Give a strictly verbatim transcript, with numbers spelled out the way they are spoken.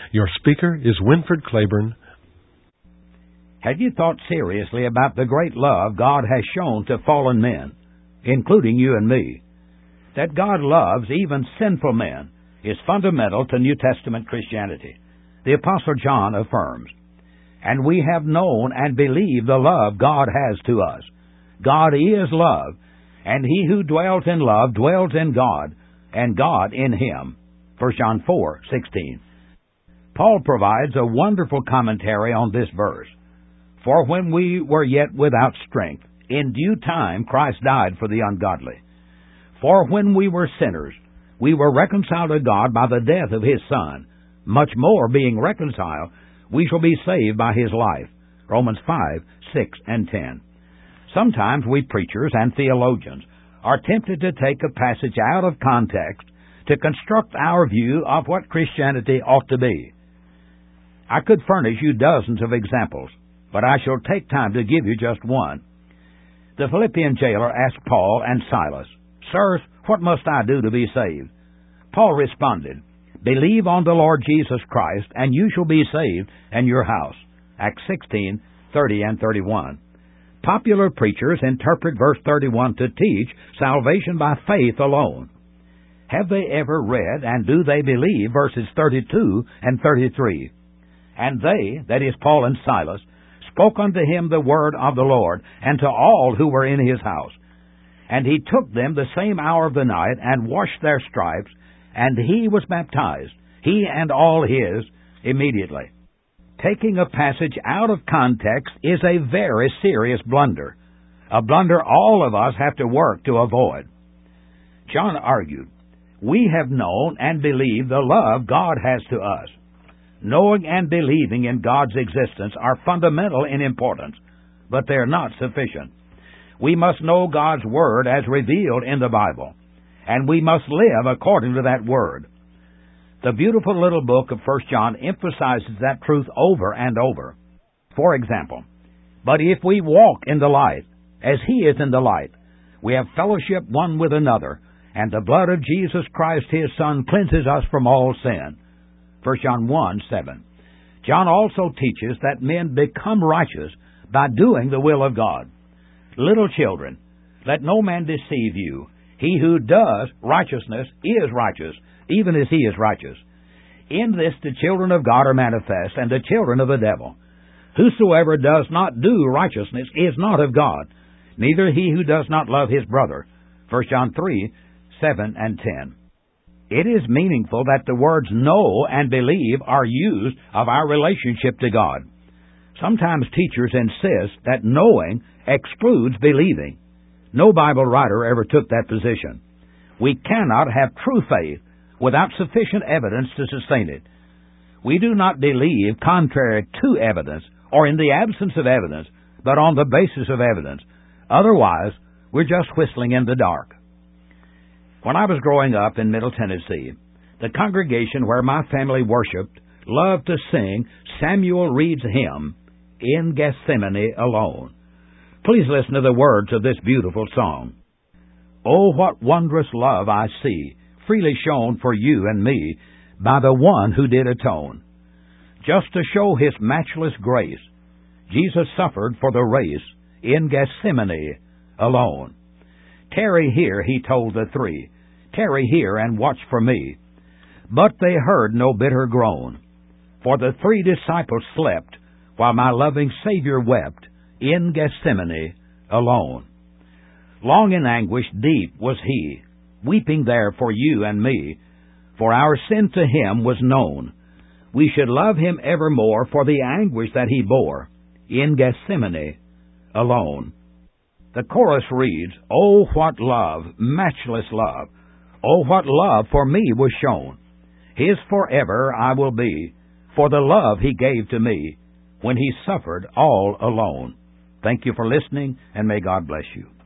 Your speaker is Winford Claiborne. Have you thought seriously about the great love God has shown to fallen men, including you and me? That God loves even sinful men is fundamental to New Testament Christianity. The Apostle John affirms, "And we have known and believed the love God has to us. God is love, and he who dwells in love dwells in God, and God in him." First John four sixteen. Paul provides a wonderful commentary on this verse. "For when we were yet without strength, in due time Christ died for the ungodly. For when we were sinners, we were reconciled to God by the death of his Son. Much more, being reconciled, we shall be saved by his life." Romans five six and ten. Sometimes we preachers and theologians are tempted to take a passage out of context to construct our view of what Christianity ought to be. I could furnish you dozens of examples, but I shall take time to give you just one. The Philippian jailer asked Paul and Silas, "Sirs, what must I do to be saved?" Paul responded, "Believe on the Lord Jesus Christ, and you shall be saved and your house." Acts sixteen thirty and thirty-one. Popular preachers interpret verse thirty-one to teach salvation by faith alone. Have they ever read and do they believe verses thirty-two and thirty-three? "And they," that is Paul and Silas, "spoke unto him the word of the Lord, and to all who were in his house. And he took them the same hour of the night, and washed their stripes, and he was baptized, he and all his, immediately." Taking a passage out of context is a very serious blunder, a blunder all of us have to work to avoid. John argued, "We have known and believed the love God has to us." Knowing and believing in God's existence are fundamental in importance, but they are not sufficient. We must know God's Word as revealed in the Bible, and we must live according to that Word. The beautiful little book of First John emphasizes that truth over and over. For example, "But if we walk in the light, as he is in the light, we have fellowship one with another, and the blood of Jesus Christ his Son cleanses us from all sin." First John one seven. John also teaches that men become righteous by doing the will of God. "Little children, let no man deceive you. He who does righteousness is righteous, even as he is righteous. In this the children of God are manifest, and the children of the devil. Whosoever does not do righteousness is not of God, neither he who does not love his brother." First John three seven and ten. It is meaningful that the words know and believe are used of our relationship to God. Sometimes teachers insist that knowing excludes believing. No Bible writer ever took that position. We cannot have true faith without sufficient evidence to sustain it. We do not believe contrary to evidence or in the absence of evidence, but on the basis of evidence. Otherwise, we're just whistling in the dark. When I was growing up in Middle Tennessee, the congregation where my family worshiped loved to sing Samuel Reed's hymn, "In Gethsemane Alone." Please listen to the words of this beautiful song. "Oh, what wondrous love I see, freely shown for you and me, by the one who did atone. Just to show his matchless grace, Jesus suffered for the race, in Gethsemane alone. Tarry here, he told the three, tarry here and watch for me. But they heard no bitter groan, for the three disciples slept, while my loving Savior wept, in Gethsemane alone. Long in anguish deep was he, weeping there for you and me, for our sin to him was known. We should love him evermore for the anguish that he bore, in Gethsemane alone. The chorus reads, "Oh, what love, matchless love! Oh, what love for me was shown! His forever I will be, for the love he gave to me, when he suffered all alone." Thank you for listening, and may God bless you.